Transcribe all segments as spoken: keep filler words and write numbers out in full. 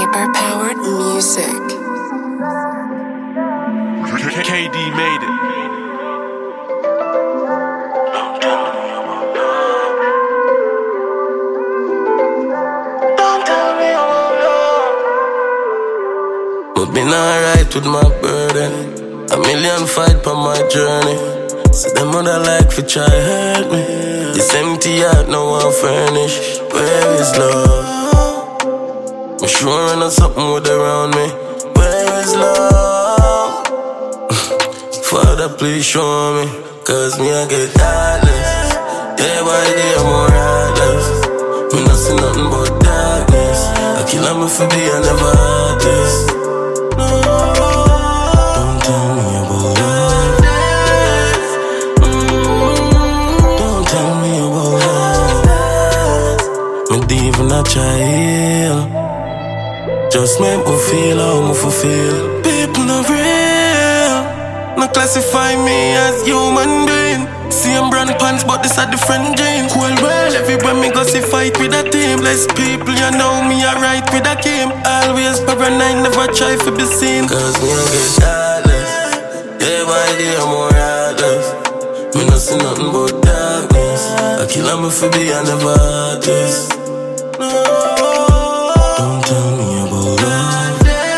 Hyper-powered music. K D made it. Don't tell me about love. But been alright with my burden. A million fight for my journey. So them other like fi try hurt me. This empty heart no one furnish. Where is love? I'm sure I know something with around me. Where is love? Father, please show me. Cause me I get heartless. Day by day I'm more heartless. Me not see nothing but darkness. I kill them if I be I never had this. No, don't tell me about love. Don't tell me about love. Me don't even not try heal. Just make me feel how me fulfill. People not real. No classify me as human being. Same brand pants but this a different jeans. Well well, everywhere me go see fight with a team. Less people you know me a right with a game. Always paranoid, never try to be seen. Cause me I get heartless. Day by day I'm more heartless. Me not see nothing but darkness. I kill them if I be I never had this. No, don't tell me about love.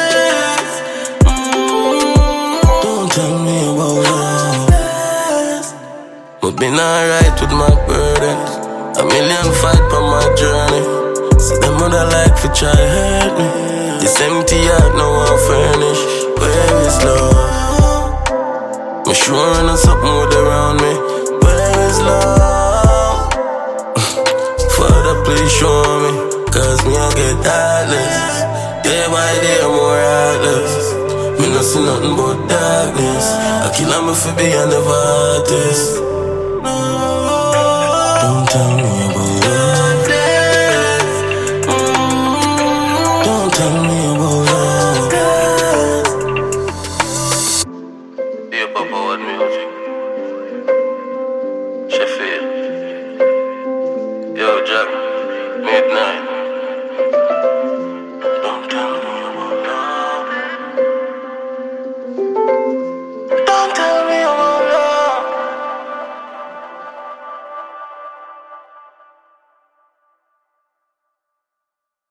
Don't tell me about love. But been alright with my burdens. A million fight for my journey. So them other like fi try hurt me. This empty heart no one furnish. Where is love? I'm sure I know something with around me. Where is love? Father, please show me. Cause me I get heartless. Day by day I'm more heartless. Me not see nothing but darkness. I kill them if I be I never had this. No, don't tell me about love. Don't tell me about love. Yeah, Papa, what music? Sheffield. Yo, Jack, midnight.